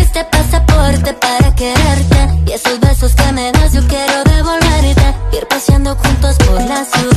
este pasaporte para quererte. Y esos besos que me das yo quiero devolverte. Ir paseando juntos por la ciudad.